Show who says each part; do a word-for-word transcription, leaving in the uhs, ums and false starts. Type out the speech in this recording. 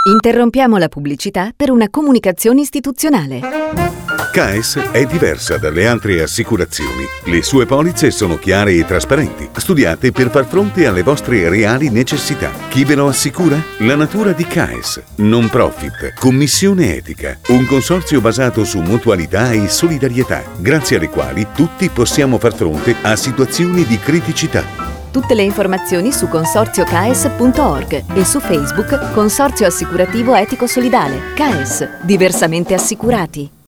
Speaker 1: Interrompiamo la pubblicità per una comunicazione istituzionale.
Speaker 2: C A E S è diversa dalle altre assicurazioni. Le sue polizze sono chiare e trasparenti, studiate per far fronte alle vostre reali necessità. Chi ve lo assicura? La natura di C A E S. Non profit, commissione etica, un consorzio basato su mutualità e solidarietà, grazie alle quali tutti possiamo far fronte a situazioni di criticità.
Speaker 1: Tutte le informazioni su consorzio c a e s punto org e su Facebook Consorzio Assicurativo Etico Solidale. C A E S, diversamente assicurati.